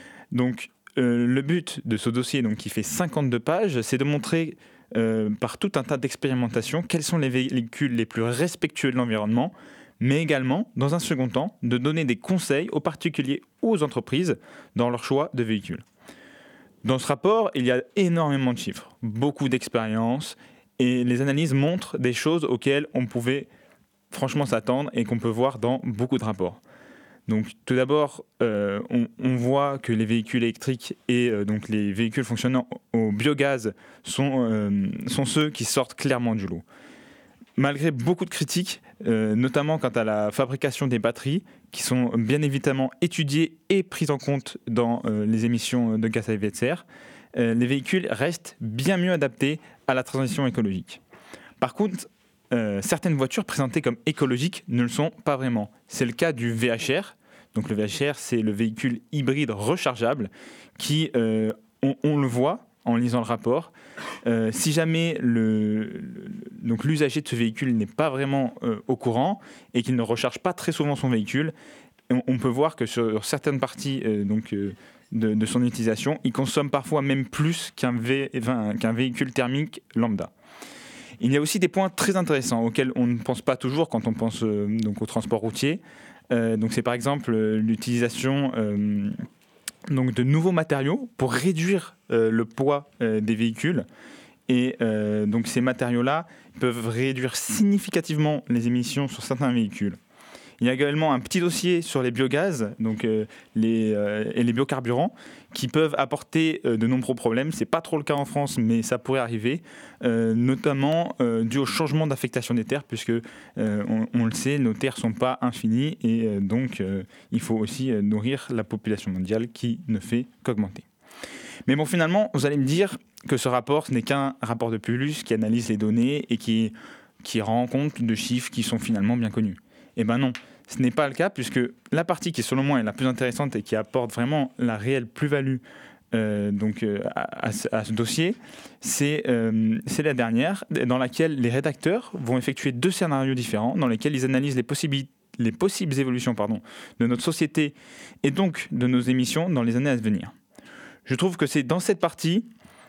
Donc euh, le but de ce dossier, donc, qui fait cinquante-deux pages, c'est de montrer euh, par tout un tas d'expérimentations quels sont les véhicules les plus respectueux de l'environnement, mais également, dans un second temps, de donner des conseils aux particuliers ou aux entreprises dans leur choix de véhicules. Dans ce rapport, il y a énormément de chiffres, beaucoup d'expériences, et les analyses montrent des choses auxquelles on pouvait franchement s'attendre et qu'on peut voir dans beaucoup de rapports. Donc, tout d'abord, euh, on, on voit que les véhicules électriques et euh, donc les véhicules fonctionnant au biogaz sont, euh, sont ceux qui sortent clairement du lot. Malgré beaucoup de critiques, euh, notamment quant à la fabrication des batteries, qui sont bien évidemment étudiées et prises en compte dans euh, les émissions de gaz à effet de serre, euh, les véhicules restent bien mieux adaptés à la transition écologique. Par contre, euh, certaines voitures présentées comme écologiques ne le sont pas vraiment. C'est le cas du V H R. Donc le V H R, c'est le véhicule hybride rechargeable qui, euh, on, on le voit, en lisant le rapport, euh, si jamais le, le, donc l'usager de ce véhicule n'est pas vraiment euh, au courant et qu'il ne recharge pas très souvent son véhicule, on, on peut voir que sur certaines parties euh, donc, euh, de, de son utilisation, il consomme parfois même plus qu'un, vé, enfin, qu'un véhicule thermique lambda. Il y a aussi des points très intéressants auxquels on ne pense pas toujours quand on pense euh, donc au transport routier. Euh, donc c'est par exemple euh, l'utilisation euh, donc de nouveaux matériaux pour réduire euh, le poids euh, des véhicules. Et euh, donc ces matériaux-là peuvent réduire significativement les émissions sur certains véhicules. Il y a également un petit dossier sur les biogaz donc, euh, les, euh, et les biocarburants qui peuvent apporter euh, de nombreux problèmes. Ce n'est pas trop le cas en France, mais ça pourrait arriver, euh, notamment euh, dû au changement d'affectation des terres, puisque euh, on, on le sait, nos terres ne sont pas infinies et euh, donc euh, il faut aussi euh, nourrir la population mondiale qui ne fait qu'augmenter. Mais bon, finalement, vous allez me dire que ce rapport, ce n'est qu'un rapport de plus qui analyse les données et qui, qui rend compte de chiffres qui sont finalement bien connus. Eh bien non, ce n'est pas le cas, puisque la partie qui, selon moi, est la plus intéressante et qui apporte vraiment la réelle plus-value euh, donc, euh, à, à, ce, à ce dossier, c'est, euh, c'est la dernière, dans laquelle les rédacteurs vont effectuer deux scénarios différents, dans lesquels ils analysent les, possibili- les possibles évolutions pardon, de notre société et donc de nos émissions dans les années à venir. Je trouve que c'est dans cette partie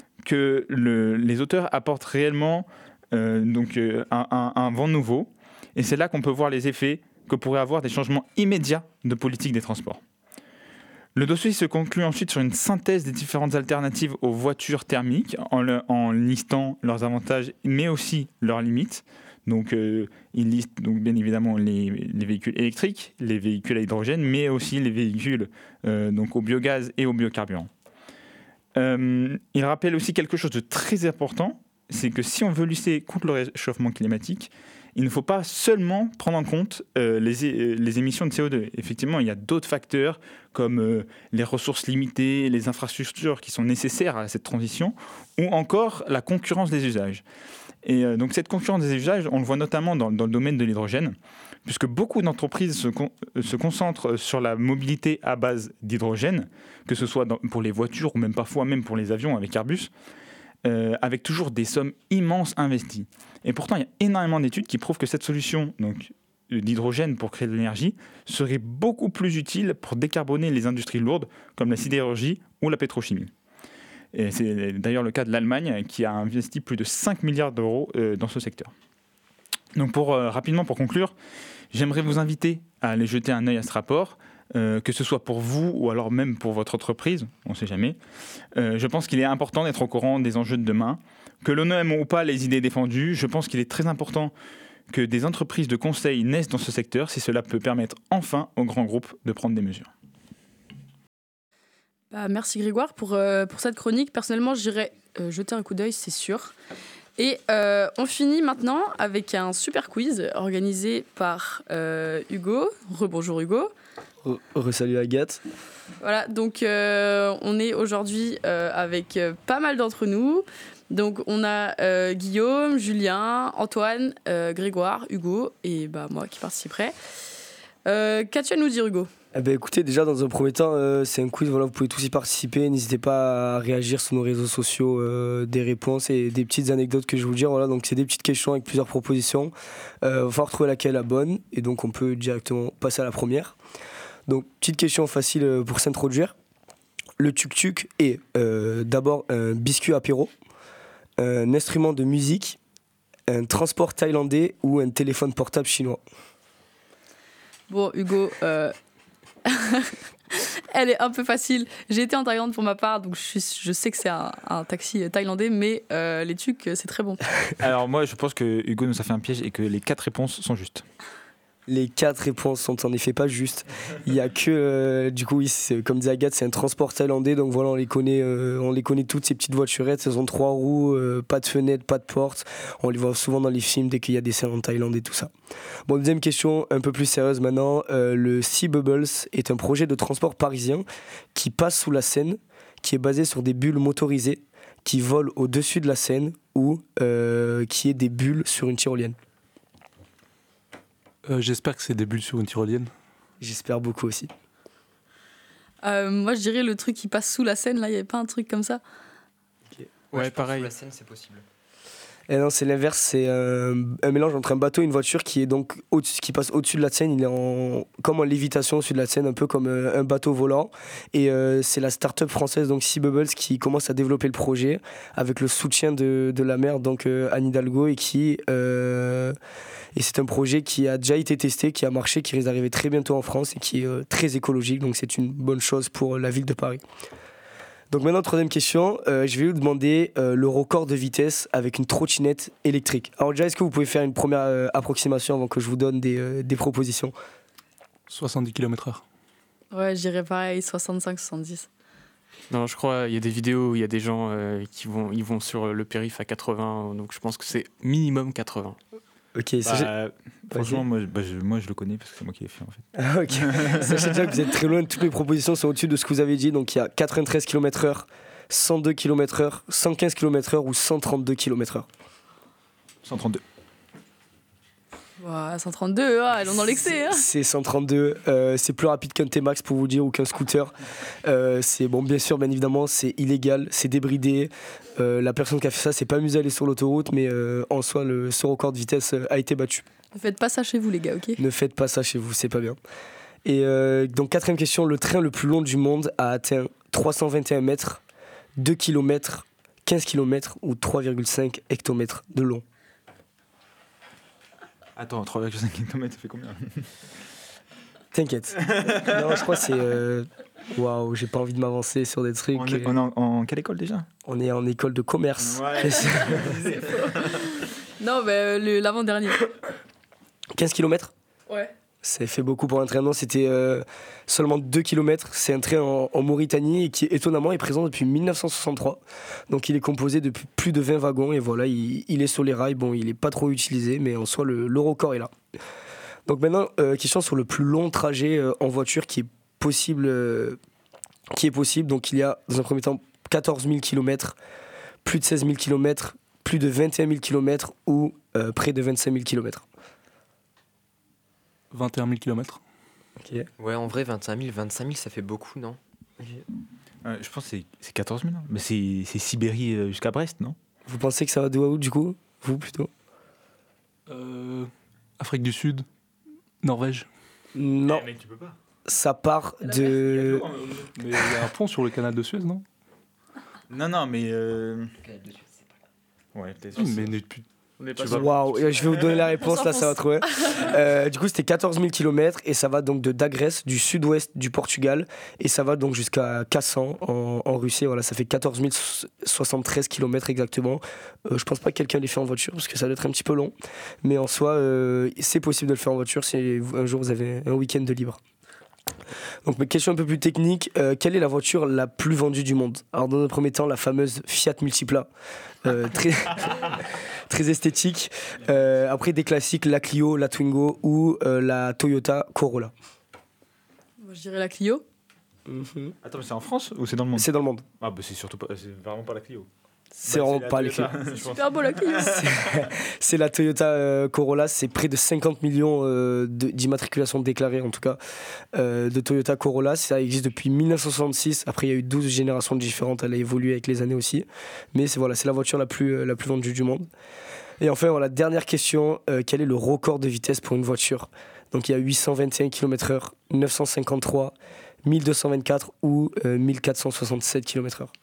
que le, les auteurs apportent réellement euh, donc, euh, un, un, un vent nouveau. Et c'est là qu'on peut voir les effets que pourraient avoir des changements immédiats de politique des transports. Le dossier se conclut ensuite sur une synthèse des différentes alternatives aux voitures thermiques en, le, en listant leurs avantages mais aussi leurs limites. Donc, euh, il liste donc, bien évidemment les, les véhicules électriques, les véhicules à hydrogène, mais aussi les véhicules euh, donc, au biogaz et au biocarburant. Euh, il rappelle aussi quelque chose de très important, c'est que si on veut lutter contre le réchauffement climatique, il ne faut pas seulement prendre en compte euh, les, é- les émissions de C O deux. Effectivement, il y a d'autres facteurs comme euh, les ressources limitées, les infrastructures qui sont nécessaires à cette transition, ou encore la concurrence des usages. Et euh, donc cette concurrence des usages, on le voit notamment dans, dans le domaine de l'hydrogène, puisque beaucoup d'entreprises se, con- se concentrent sur la mobilité à base d'hydrogène, que ce soit dans, pour les voitures ou même parfois même pour les avions avec Airbus. euh, avec toujours des sommes immenses investies. Et pourtant, il y a énormément d'études qui prouvent que cette solution donc, d'hydrogène pour créer de l'énergie serait beaucoup plus utile pour décarboner les industries lourdes comme la sidérurgie ou la pétrochimie. Et c'est d'ailleurs le cas de l'Allemagne qui a investi plus de cinq milliards d'euros euh, dans ce secteur. Donc pour, euh, rapidement pour conclure, j'aimerais vous inviter à aller jeter un œil à ce rapport, euh, que ce soit pour vous ou alors même pour votre entreprise, on ne sait jamais. Euh, je pense qu'il est important d'être au courant des enjeux de demain. Que l'on aime ou pas les idées défendues, je pense qu'il est très important que des entreprises de conseil naissent dans ce secteur si cela peut permettre enfin aux grands groupes de prendre des mesures. Bah, merci Grégoire pour, euh, pour cette chronique. Personnellement, j'irai euh, jeter un coup d'œil, c'est sûr. Et euh, on finit maintenant avec un super quiz organisé par euh, Hugo. Rebonjour Hugo. Re-salut Agathe. Voilà, donc euh, on est aujourd'hui euh, avec euh, pas mal d'entre nous. Donc on a euh, Guillaume, Julien, Antoine, euh, Grégoire, Hugo et bah, moi qui participerai. Euh, qu'as-tu à nous dire Hugo ? Eh ben, écoutez, déjà dans un premier temps, euh, c'est un quiz, voilà, vous pouvez tous y participer. N'hésitez pas à réagir sur nos réseaux sociaux, euh, des réponses et des petites anecdotes que je vais vous dire. Voilà, donc c'est des petites questions avec plusieurs propositions. Il euh, va falloir trouver laquelle est la bonne et donc on peut directement passer à la première. Donc petite question facile pour s'introduire. Le tuk-tuk est euh, d'abord un biscuit apéro, un instrument de musique, un transport thaïlandais ou un téléphone portable chinois. Bon Hugo, euh... elle est un peu facile. J'ai été en Thaïlande pour ma part, donc je, suis, je sais que c'est un, un taxi thaïlandais, mais euh, les tucs, c'est très bon. Alors moi, je pense que Hugo nous a fait un piège et que les quatre réponses sont justes. Les quatre réponses sont en effet pas justes. Il y a que, euh, du coup, oui, c'est, comme disait Agathe, c'est un transport thaïlandais, donc voilà, on les connaît, euh, on les connaît toutes ces petites voiturettes. Elles ont trois roues, euh, pas de fenêtre, pas de porte. On les voit souvent dans les films dès qu'il y a des scènes en Thaïlande et tout ça. Bon, deuxième question, un peu plus sérieuse maintenant. Euh, le Sea Bubbles est un projet de transport parisien qui passe sous la Seine, qui est basé sur des bulles motorisées qui volent au-dessus de la Seine ou euh, qui est des bulles sur une tyrolienne. Euh, j'espère que c'est des bulles sur une tyrolienne. J'espère beaucoup aussi. Euh, moi, je dirais le truc qui passe sous la Seine, là, il n'y avait pas un truc comme ça. Okay. Ouais, Ouais, pareil. Sous la Seine, c'est possible. Et non, c'est l'inverse, c'est un, un mélange entre un bateau et une voiture qui est donc au qui passe au-dessus de la Seine. Il est en, comme en lévitation au-dessus de la Seine, un peu comme un bateau volant. Et euh, c'est la start-up française, donc Sea Bubbles, qui commence à développer le projet avec le soutien de, de la maire, donc euh, Anne Hidalgo, et qui euh, et c'est un projet qui a déjà été testé, qui a marché, qui risque d'arriver très bientôt en France et qui est euh, très écologique. Donc c'est une bonne chose pour la ville de Paris. Donc maintenant, troisième question, euh, je vais vous demander euh, le record de vitesse avec une trottinette électrique. Alors déjà, est-ce que vous pouvez faire une première euh, approximation avant que je vous donne des, euh, des propositions ? soixante-dix kilomètres heure. Ouais, je dirais pareil, soixante-cinq soixante-dix. Non, je crois il y a des vidéos où il y a des gens euh, qui vont, ils vont sur le périph' à quatre-vingts, donc je pense que c'est minimum quatre-vingts. Ok, Bah, sachez... franchement, moi, bah, je, moi je le connais parce que c'est moi qui l'ai fait en fait. Ah, ok. Sachez déjà que vous êtes très loin, toutes les propositions sont au-dessus de ce que vous avez dit, donc il y a quatre-vingt-treize kilomètres heure, cent deux kilomètres heure, cent quinze kilomètres heure ou cent trente-deux kilomètres heure. cent trente-deux. Ouais, cent trente-deux, ah, elles sont dans l'excès. Hein. C'est cent trente-deux, euh, c'est plus rapide qu'un T-Max pour vous dire ou qu'un scooter. Euh, c'est bon, bien sûr, bien évidemment, c'est illégal, c'est débridé. Euh, la personne qui a fait ça s'est pas amusée à aller sur l'autoroute, mais euh, en soi, le, ce record de vitesse a été battu. Ne faites pas ça chez vous, les gars, ok ? Ne faites pas ça chez vous, c'est pas bien. Et euh, donc, quatrième question, le train le plus long du monde a atteint trois cent vingt et un mètres, deux kilomètres, quinze kilomètres ou trois virgule cinq hectomètres de long. Attends, trois virgule cinq kilomètres, ça fait combien ? T'inquiète. Non, je crois que c'est... euh, Waouh, j'ai pas envie de m'avancer sur des trucs. On est, on est en, en quelle école déjà ? On est en école de commerce. Ouais. Non, mais le, l'avant-dernier. quinze kilomètres ? Ouais. Ça fait beaucoup pour un train. Non, c'était euh, seulement deux kilomètres. C'est un train en, en Mauritanie et qui, étonnamment, est présent depuis dix-neuf cent soixante-trois. Donc, il est composé de plus de vingt wagons. Et voilà, il, il est sur les rails. Bon, il n'est pas trop utilisé, mais en soi, le, le record est là. Donc, maintenant, euh, question sur le plus long trajet euh, en voiture qui est possible. Euh, qui est possible. Donc, il y a, dans un premier temps, quatorze mille kilomètres, plus de seize mille kilomètres, plus de vingt et un mille kilomètres ou euh, près de vingt-cinq mille kilomètres. vingt et un mille kilomètres. Ok. Ouais, en vrai, vingt-cinq mille, vingt-cinq mille, ça fait beaucoup, non ? Euh, je pense que c'est, c'est quatorze mille. Hein. Mais c'est, c'est Sibérie euh, jusqu'à Brest, non? Vous pensez que ça va d'où à où du coup? Vous plutôt? Euh, Afrique du Sud, Norvège. Non. Eh, mais tu peux pas. Ça part de. Mais il y a un pont sur le canal de Suez, non? Non, non, mais. Euh... Ouais, peut-être. Mais n'est plus. Waouh, je vais vous donner la réponse, là ça va trouver. Euh, du coup, c'était quatorze mille kilomètres et ça va donc de Dagrès, du sud-ouest du Portugal, et ça va donc jusqu'à Kassan en, en Russie. Voilà, ça fait quatorze mille soixante-treize kilomètres exactement. Euh, je pense pas que quelqu'un l'ait fait en voiture parce que ça doit être un petit peu long, mais en soi, euh, c'est possible de le faire en voiture si un jour vous avez un week-end de libre. Donc, mes questions un peu plus techniques. Euh, quelle est la voiture la plus vendue du monde? Alors, dans un premier temps, la fameuse Fiat Multipla, euh, très, très esthétique. Euh, après, des classiques, la Clio, la Twingo ou euh, la Toyota Corolla. Moi, je dirais la Clio. Mm-hmm. Attends, mais c'est en France ou c'est dans le monde? C'est dans le monde. Ah, bah c'est surtout pas, c'est vraiment pas la Clio. C'est Bah, vraiment la pas les Toyota, Clio. je pense. Super beau la Clio. C'est la Toyota euh, Corolla, c'est près de cinquante millions euh, de, d'immatriculations déclarées en tout cas euh, de Toyota Corolla. Ça existe depuis dix-neuf cent soixante-six. Après, il y a eu douze générations différentes, elle a évolué avec les années aussi. Mais c'est, voilà, c'est la voiture la plus, euh, la plus vendue du monde. Et enfin, voilà, dernière question, euh, quel est le record de vitesse pour une voiture? Donc il y a huit cent vingt et un kilomètres heure, neuf cent cinquante-trois, mille deux cent vingt-quatre ou euh, mille quatre cent soixante-sept kilomètres heure.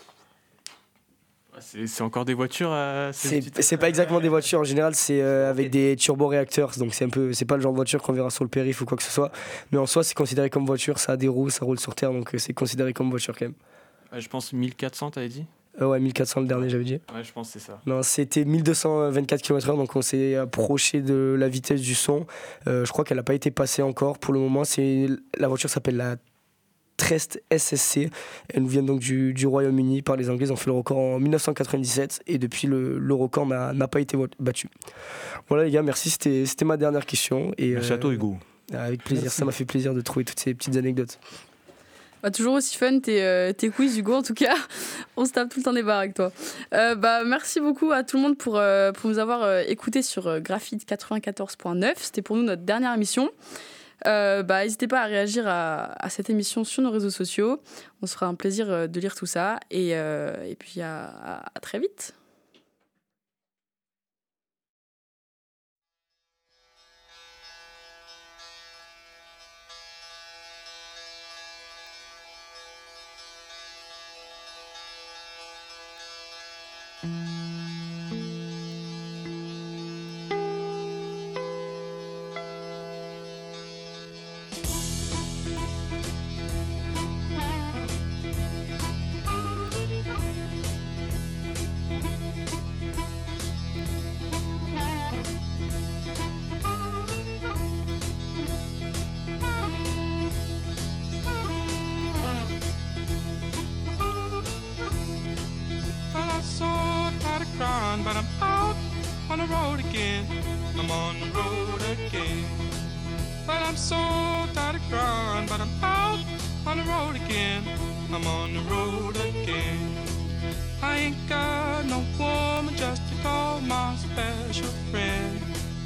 C'est, c'est encore des voitures à C'est, c'est pas exactement des voitures, en général c'est euh, avec des turboréacteurs, donc c'est un peu, c'est pas le genre de voiture qu'on verra sur le périph' ou quoi que ce soit, mais en soi c'est considéré comme voiture, ça a des roues, ça roule sur terre, donc euh, c'est considéré comme voiture quand même. Ouais, je pense mille quatre cents, t'avais dit? Euh, ouais, mille quatre cents le dernier j'avais dit. Ouais, je pense que c'est ça. Non, c'était mille deux cent vingt-quatre kilomètres heure, donc on s'est approché de la vitesse du son. Euh, je crois qu'elle n'a pas été passée encore pour le moment, c'est, la voiture s'appelle la Trest S S C. Elle nous vient donc du, du Royaume-Uni par les Anglais. Ils ont fait le record en dix-neuf cent quatre-vingt-dix-sept et depuis le, le record n'a, n'a pas été battu. Voilà les gars, merci. C'était, c'était ma dernière question. Et, Merci euh, à toi Hugo. Avec plaisir, merci. Ça m'a fait plaisir de trouver toutes ces petites anecdotes. Bah, toujours aussi fun tes, euh, tes quiz Hugo en tout cas. On se tape tout le temps des barres avec toi. Euh, bah, merci beaucoup à tout le monde pour, euh, pour nous avoir euh, écoutés sur euh, Graphite quatre-vingt-quatorze point neuf. C'était pour nous notre dernière émission. Euh, bah, n'hésitez pas à réagir à, à cette émission sur nos réseaux sociaux. On se fera un plaisir de lire tout ça. Et, euh, et puis à, à, à très vite. But I'm out on the road again. I'm on the road again. But I'm so tired of crying. But I'm out on the road again. I'm on the road again. I ain't got no woman just to call my special friend.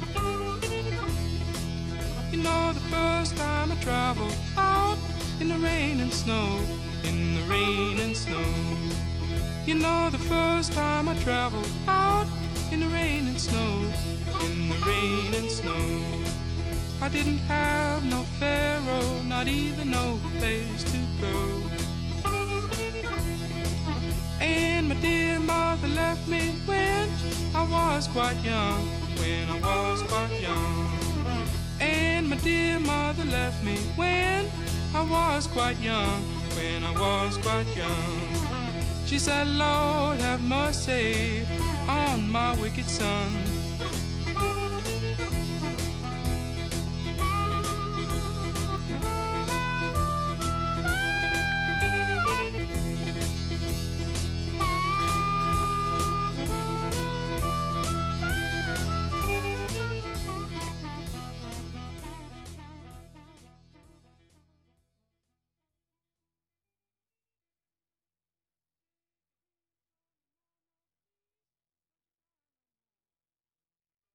You know the first time I traveled out in the rain and snow, in the rain and snow. You know the first time I traveled out in the rain and snow, in the rain and snow. I didn't have no pharaoh, not even no place to go. And my dear mother left me when I was quite young, when I was quite young. And my dear mother left me when I was quite young, when I was quite young. She said, Lord, have mercy on my wicked son.